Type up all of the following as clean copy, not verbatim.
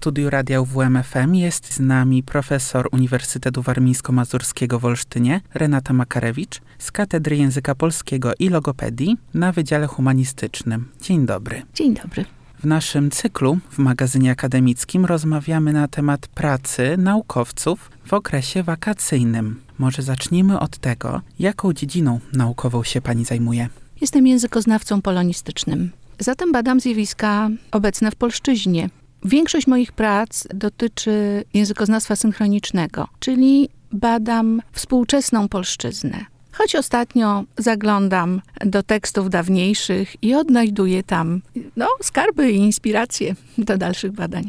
studiu Radia UWMFM jest z nami profesor Uniwersytetu Warmińsko-Mazurskiego w Olsztynie Renata Makarewicz z Katedry Języka Polskiego i Logopedii na Wydziale Humanistycznym. Dzień dobry. Dzień dobry. W naszym cyklu w magazynie akademickim rozmawiamy na temat pracy naukowców w okresie wakacyjnym. Może zacznijmy od tego, jaką dziedziną naukową się pani zajmuje? Jestem językoznawcą polonistycznym. Zatem badam zjawiska obecne w polszczyźnie. Większość moich prac dotyczy językoznawstwa synchronicznego, czyli badam współczesną polszczyznę. Choć ostatnio zaglądam do tekstów dawniejszych i odnajduję tam skarby i inspiracje do dalszych badań.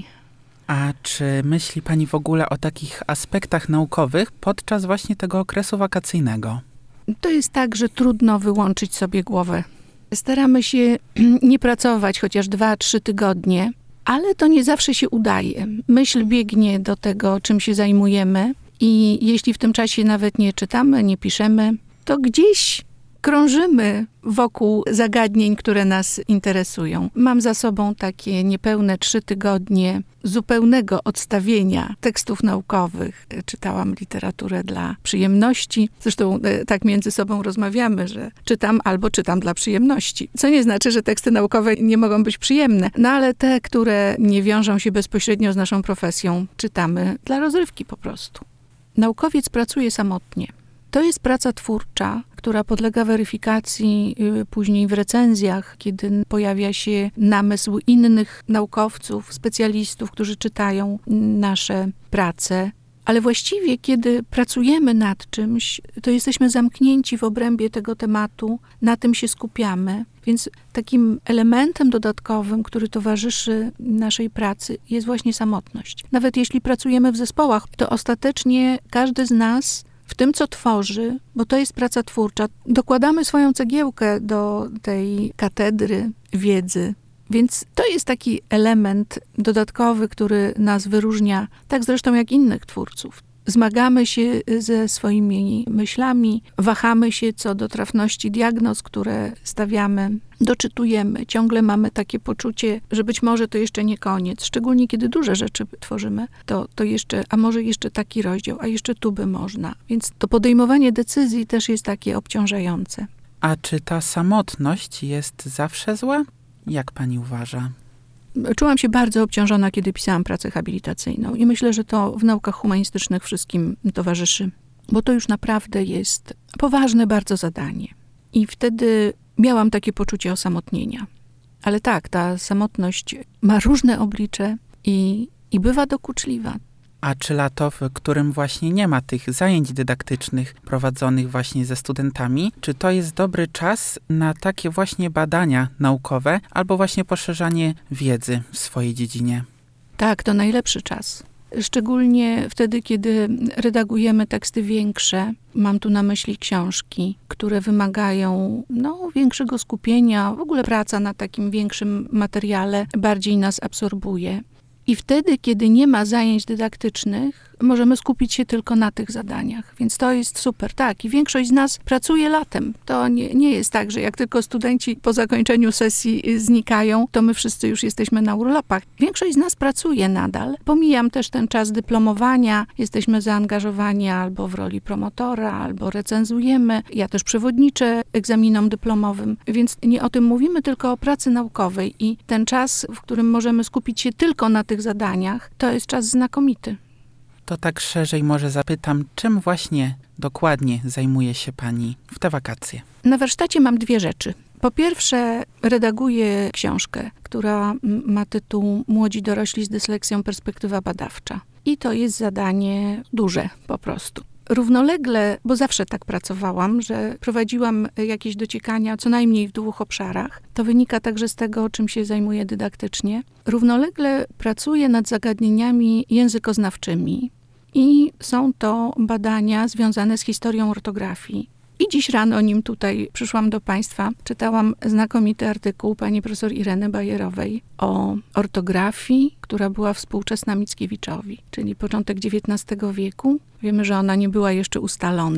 A czy myśli pani w ogóle o takich aspektach naukowych podczas właśnie tego okresu wakacyjnego? To jest tak, że trudno wyłączyć sobie głowę. Staramy się nie pracować chociaż 2-3 tygodnie, ale to nie zawsze się udaje. Myśl biegnie do tego, czym się zajmujemy i jeśli w tym czasie nawet nie czytamy, nie piszemy, to gdzieś krążymy wokół zagadnień, które nas interesują. Mam za sobą takie niepełne 3 tygodnie zupełnego odstawienia tekstów naukowych. Czytałam literaturę dla przyjemności. Zresztą tak między sobą rozmawiamy, że czytam dla przyjemności. Co nie znaczy, że teksty naukowe nie mogą być przyjemne. No ale te, które nie wiążą się bezpośrednio z naszą profesją, czytamy dla rozrywki po prostu. Naukowiec pracuje samotnie. To jest praca twórcza, która podlega weryfikacji później w recenzjach, kiedy pojawia się namysł innych naukowców, specjalistów, którzy czytają nasze prace. Ale właściwie, kiedy pracujemy nad czymś, to jesteśmy zamknięci w obrębie tego tematu, na tym się skupiamy. Więc takim elementem dodatkowym, który towarzyszy naszej pracy, jest właśnie samotność. Nawet jeśli pracujemy w zespołach, to ostatecznie każdy z nas w tym, co tworzy, bo to jest praca twórcza, dokładamy swoją cegiełkę do tej katedry wiedzy. Więc to jest taki element dodatkowy, który nas wyróżnia, tak zresztą jak innych twórców. Zmagamy się ze swoimi myślami, wahamy się co do trafności diagnoz, które stawiamy, doczytujemy. Ciągle mamy takie poczucie, że być może to jeszcze nie koniec. Szczególnie kiedy duże rzeczy tworzymy, to jeszcze, a może jeszcze taki rozdział, a jeszcze tu by można. Więc to podejmowanie decyzji też jest takie obciążające. A czy ta samotność jest zawsze zła? Jak pani uważa? Czułam się bardzo obciążona, kiedy pisałam pracę habilitacyjną i myślę, że to w naukach humanistycznych wszystkim towarzyszy, bo to już naprawdę jest poważne bardzo zadanie. I wtedy miałam takie poczucie osamotnienia. Ale tak, ta samotność ma różne oblicze i bywa dokuczliwa. A czy lato, w którym właśnie nie ma tych zajęć dydaktycznych prowadzonych właśnie ze studentami, czy to jest dobry czas na takie właśnie badania naukowe albo właśnie poszerzanie wiedzy w swojej dziedzinie? Tak, to najlepszy czas. Szczególnie wtedy, kiedy redagujemy teksty większe. Mam tu na myśli książki, które wymagają większego skupienia. W ogóle praca na takim większym materiale bardziej nas absorbuje. I wtedy, kiedy nie ma zajęć dydaktycznych, możemy skupić się tylko na tych zadaniach. Więc to jest super, tak. I większość z nas pracuje latem. To nie jest tak, że jak tylko studenci po zakończeniu sesji znikają, to my wszyscy już jesteśmy na urlopach. Większość z nas pracuje nadal. Pomijam też ten czas dyplomowania. Jesteśmy zaangażowani albo w roli promotora, albo recenzujemy. Ja też przewodniczę egzaminom dyplomowym. Więc nie o tym mówimy, tylko o pracy naukowej. I ten czas, w którym możemy skupić się tylko na tych zadaniach, to jest czas znakomity. To tak szerzej może zapytam, czym właśnie dokładnie zajmuje się pani w te wakacje? Na warsztacie mam 2 rzeczy. Po pierwsze, redaguję książkę, która ma tytuł Młodzi dorośli z dysleksją, perspektywa badawcza. I to jest zadanie duże po prostu. Równolegle, bo zawsze tak pracowałam, że prowadziłam jakieś dociekania co najmniej w 2 obszarach. To wynika także z tego, czym się zajmuję dydaktycznie. Równolegle pracuję nad zagadnieniami językoznawczymi i są to badania związane z historią ortografii. I dziś rano, nim tutaj przyszłam do Państwa, czytałam znakomity artykuł pani profesor Ireny Bajerowej o ortografii, która była współczesna Mickiewiczowi, czyli początek XIX wieku. Wiemy, że ona nie była jeszcze ustalona.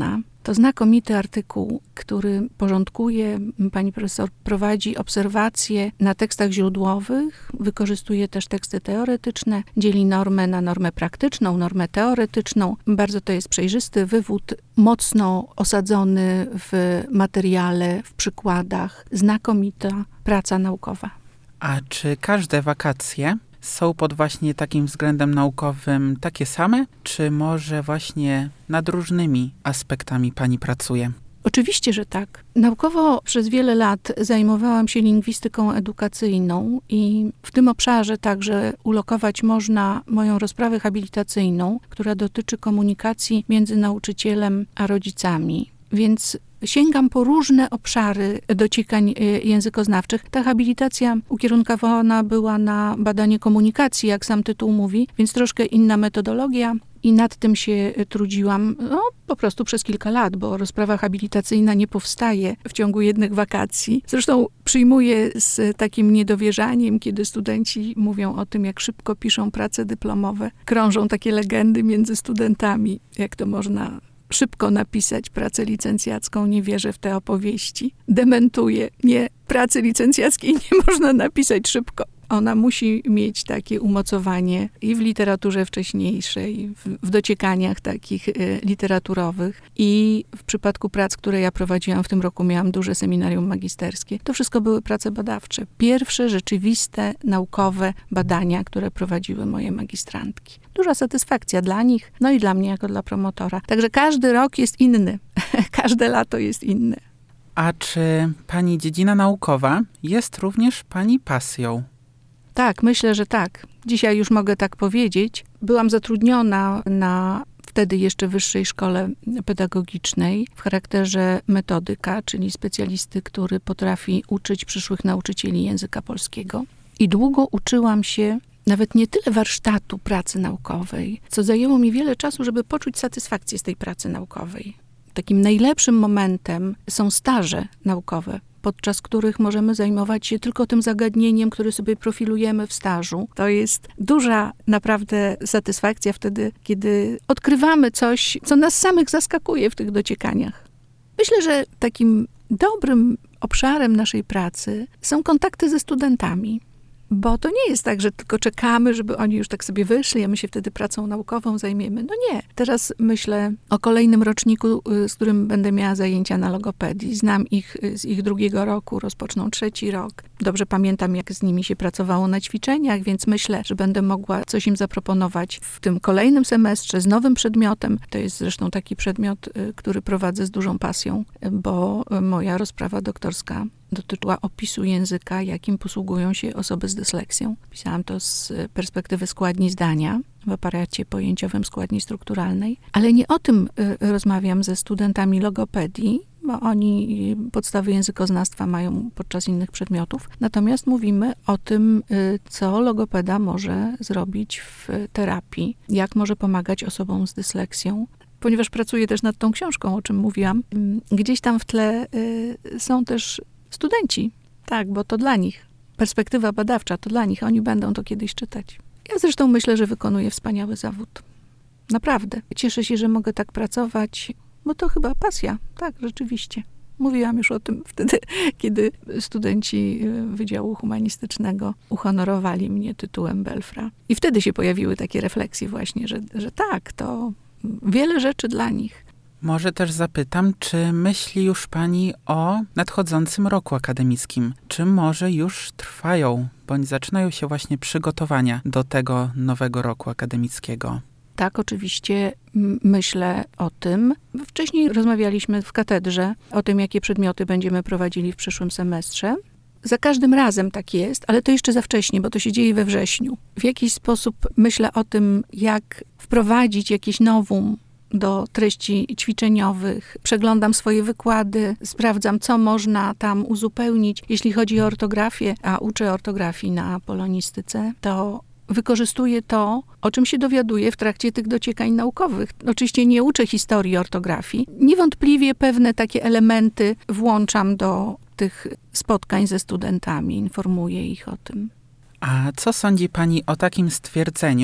To znakomity artykuł, który porządkuje, pani profesor prowadzi obserwacje na tekstach źródłowych, wykorzystuje też teksty teoretyczne, dzieli normę na normę praktyczną, normę teoretyczną. Bardzo to jest przejrzysty wywód, mocno osadzony w materiale, w przykładach. Znakomita praca naukowa. A czy każde wakacje są pod właśnie takim względem naukowym takie same, czy może właśnie nad różnymi aspektami pani pracuje? Oczywiście, że tak. Naukowo przez wiele lat zajmowałam się lingwistyką edukacyjną i w tym obszarze także ulokować można moją rozprawę habilitacyjną, która dotyczy komunikacji między nauczycielem a rodzicami. Więc sięgam po różne obszary dociekań językoznawczych. Ta habilitacja ukierunkowana była na badanie komunikacji, jak sam tytuł mówi, więc troszkę inna metodologia i nad tym się trudziłam po prostu przez kilka lat, bo rozprawa habilitacyjna nie powstaje w ciągu jednych wakacji. Zresztą przyjmuję z takim niedowierzaniem, kiedy studenci mówią o tym, jak szybko piszą prace dyplomowe. Krążą takie legendy między studentami, jak to można szybko napisać pracę licencjacką, nie wierzę w te opowieści. Dementuję. Nie, pracy licencjackiej nie można napisać szybko. Ona musi mieć takie umocowanie i w literaturze wcześniejszej, w dociekaniach takich literaturowych i w przypadku prac, które ja prowadziłam w tym roku, miałam duże seminarium magisterskie. To wszystko były prace badawcze. Pierwsze rzeczywiste, naukowe badania, które prowadziły moje magistrantki. Duża satysfakcja dla nich, no i dla mnie jako dla promotora. Także każdy rok jest inny. Każde lato jest inne. A czy pani dziedzina naukowa jest również pani pasją? Tak, myślę, że tak. Dzisiaj już mogę tak powiedzieć. Byłam zatrudniona na wtedy jeszcze Wyższej Szkole Pedagogicznej w charakterze metodyka, czyli specjalisty, który potrafi uczyć przyszłych nauczycieli języka polskiego. I długo uczyłam się nawet nie tyle warsztatu pracy naukowej, co zajęło mi wiele czasu, żeby poczuć satysfakcję z tej pracy naukowej. Takim najlepszym momentem są staże naukowe, podczas których możemy zajmować się tylko tym zagadnieniem, które sobie profilujemy w stażu. To jest duża naprawdę satysfakcja wtedy, kiedy odkrywamy coś, co nas samych zaskakuje w tych dociekaniach. Myślę, że takim dobrym obszarem naszej pracy są kontakty ze studentami. Bo to nie jest tak, że tylko czekamy, żeby oni już tak sobie wyszli, a my się wtedy pracą naukową zajmiemy. No nie. Teraz myślę o kolejnym roczniku, z którym będę miała zajęcia na logopedii. Znam ich z ich drugiego roku, rozpoczną 3. rok. Dobrze pamiętam, jak z nimi się pracowało na ćwiczeniach, więc myślę, że będę mogła coś im zaproponować w tym kolejnym semestrze z nowym przedmiotem. To jest zresztą taki przedmiot, który prowadzę z dużą pasją, bo moja rozprawa doktorska dotyczyła opisu języka, jakim posługują się osoby z dysleksją. Pisałam to z perspektywy składni zdania w aparacie pojęciowym składni strukturalnej, ale nie o tym rozmawiam ze studentami logopedii, bo oni podstawy językoznawstwa mają podczas innych przedmiotów. Natomiast mówimy o tym, co logopeda może zrobić w terapii, jak może pomagać osobom z dysleksją. Ponieważ pracuję też nad tą książką, o czym mówiłam, gdzieś tam w tle są też studenci. Tak, bo to dla nich. Perspektywa badawcza to dla nich. Oni będą to kiedyś czytać. Ja zresztą myślę, że wykonuję wspaniały zawód. Naprawdę. Cieszę się, że mogę tak pracować, bo to chyba pasja. Tak, rzeczywiście. Mówiłam już o tym wtedy, kiedy studenci Wydziału Humanistycznego uhonorowali mnie tytułem Belfra. I wtedy się pojawiły takie refleksje właśnie, że tak, to wiele rzeczy dla nich. Może też zapytam, czy myśli już pani o nadchodzącym roku akademickim? Czy może już trwają, bądź zaczynają się właśnie przygotowania do tego nowego roku akademickiego? Tak, oczywiście myślę o tym. Wcześniej rozmawialiśmy w katedrze o tym, jakie przedmioty będziemy prowadzili w przyszłym semestrze. Za każdym razem tak jest, ale to jeszcze za wcześnie, bo to się dzieje we wrześniu. W jakiś sposób myślę o tym, jak wprowadzić jakieś nowum do treści ćwiczeniowych. Przeglądam swoje wykłady, sprawdzam, co można tam uzupełnić. Jeśli chodzi o ortografię, a uczę ortografii na polonistyce, to wykorzystuję to, o czym się dowiaduję w trakcie tych dociekań naukowych. Oczywiście nie uczę historii ortografii. Niewątpliwie pewne takie elementy włączam do tych spotkań ze studentami, informuję ich o tym. A co sądzi pani o takim stwierdzeniu,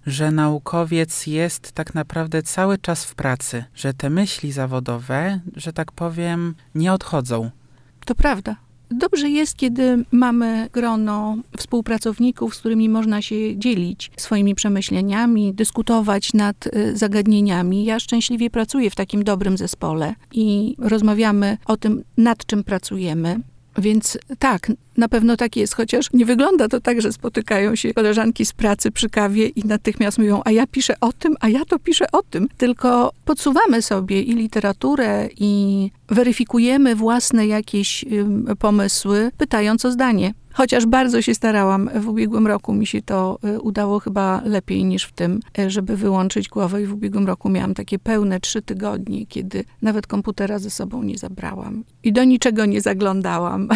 że naukowiec jest tak naprawdę cały czas w pracy, że te myśli zawodowe, że tak powiem, nie odchodzą. To prawda. Dobrze jest, kiedy mamy grono współpracowników, z którymi można się dzielić swoimi przemyśleniami, dyskutować nad zagadnieniami. Ja szczęśliwie pracuję w takim dobrym zespole i rozmawiamy o tym, nad czym pracujemy. Więc tak, na pewno tak jest, chociaż nie wygląda to tak, że spotykają się koleżanki z pracy przy kawie i natychmiast mówią, a ja piszę o tym, a ja to piszę o tym. Tylko podsuwamy sobie i literaturę, i weryfikujemy własne jakieś pomysły, pytając o zdanie. Chociaż bardzo się starałam, w ubiegłym roku mi się to udało chyba lepiej niż w tym, żeby wyłączyć głowę i w ubiegłym roku miałam takie pełne 3 tygodnie, kiedy nawet komputera ze sobą nie zabrałam i do niczego nie zaglądałam.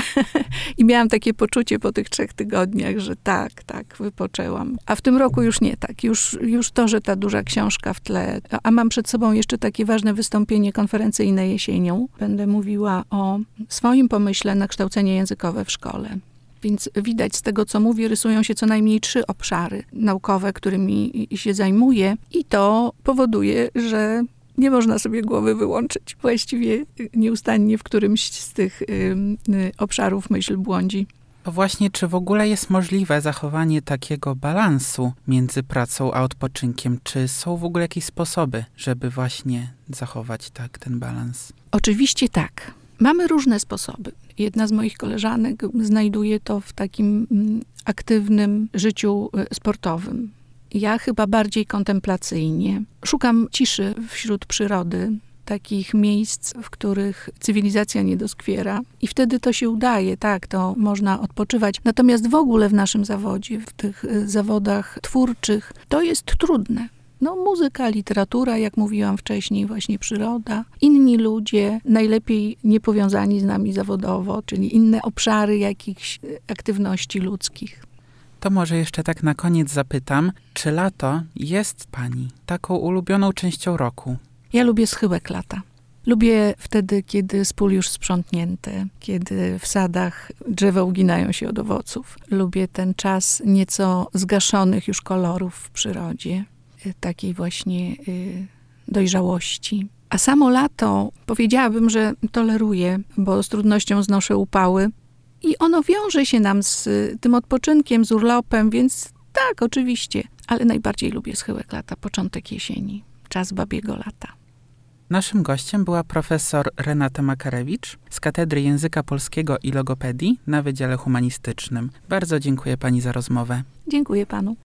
I miałam takie poczucie po tych 3 tygodniach, że tak, wypoczęłam. A w tym roku już nie tak. Już to, że ta duża książka w tle. A mam przed sobą jeszcze takie ważne wystąpienie konferencyjne jesienią. Będę mówiła o swoim pomyśle na kształcenie językowe w szkole. Więc widać z tego, co mówię, rysują się co najmniej 3 obszary naukowe, którymi się zajmuję. I to powoduje, że nie można sobie głowy wyłączyć. Właściwie nieustannie w którymś z tych obszarów myśl błądzi. To właśnie, czy w ogóle jest możliwe zachowanie takiego balansu między pracą a odpoczynkiem? Czy są w ogóle jakieś sposoby, żeby właśnie zachować tak ten balans? Oczywiście tak. Mamy różne sposoby. Jedna z moich koleżanek znajduje to w takim aktywnym życiu sportowym. Ja chyba bardziej kontemplacyjnie. Szukam ciszy wśród przyrody, takich miejsc, w których cywilizacja nie doskwiera. I wtedy to się udaje, tak, to można odpoczywać. Natomiast w ogóle w naszym zawodzie, w tych zawodach twórczych, to jest trudne. Muzyka, literatura, jak mówiłam wcześniej, właśnie przyroda. Inni ludzie, najlepiej niepowiązani z nami zawodowo, czyli inne obszary jakichś aktywności ludzkich. To może jeszcze tak na koniec zapytam, czy lato jest pani taką ulubioną częścią roku? Ja lubię schyłek lata. Lubię wtedy, kiedy z pól już sprzątnięte, kiedy w sadach drzewa uginają się od owoców. Lubię ten czas nieco zgaszonych już kolorów w przyrodzie. Takiej właśnie dojrzałości. A samo lato powiedziałabym, że toleruję, bo z trudnością znoszę upały. I ono wiąże się nam z tym odpoczynkiem, z urlopem, więc tak, oczywiście. Ale najbardziej lubię schyłek lata, początek jesieni, czas babiego lata. Naszym gościem była profesor Renata Makarewicz z Katedry Języka Polskiego i Logopedii na Wydziale Humanistycznym. Bardzo dziękuję pani za rozmowę. Dziękuję panu.